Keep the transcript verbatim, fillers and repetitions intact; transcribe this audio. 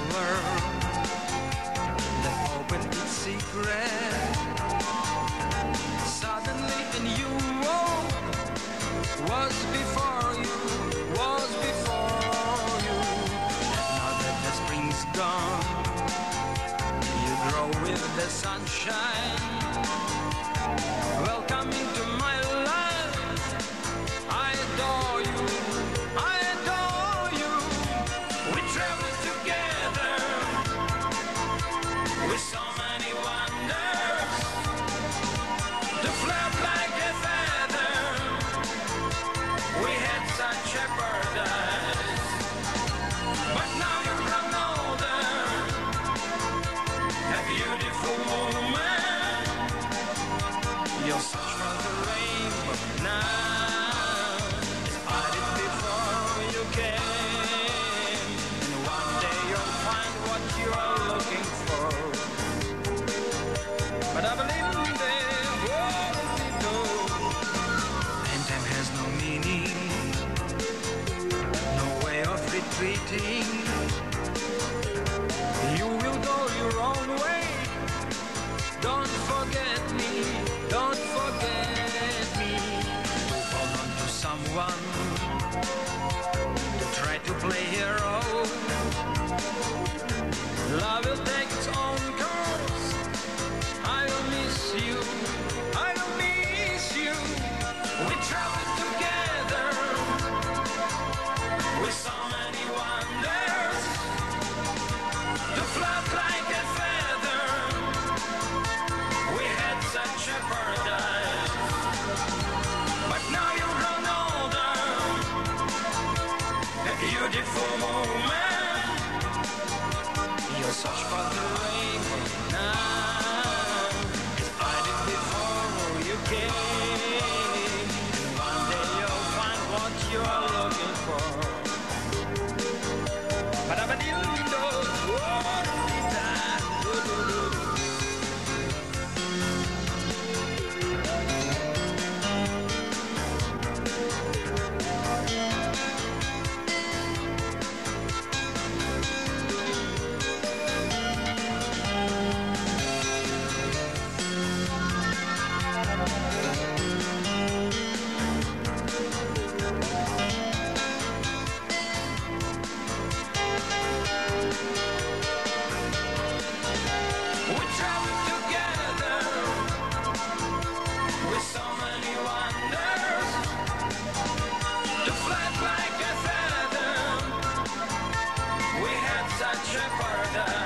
color that opened its secret. Suddenly a new world was before you, was before you. Now that the spring's gone, you grow with the sunshine. Welcome into my life. I adore you, I adore you. We traveled together with so many wonders. To flap like a feather, we had such a paradise. But now you've grown older, a beautiful woman. You'll search for the rainbow now, as I did before you came. And one day you'll find what you are looking for. But I believe in the world we do. And time has no meaning, no way of retreating. You will go your own way. Don't forget me, don't forget me. To hold on to someone, to try to play hero. Love will take its own course. I will miss you, I will miss you. We traveled together with so many wonders. To flap like a feather, we had such a paradise. But now you've grown older, a beautiful woman. You'll search for the rainbow now, as I did before you came. And one day you'll find what you are looking for. But I believe those words that do do do. We traveled together with so many wonders. To flap like a feather, we had such a paradise.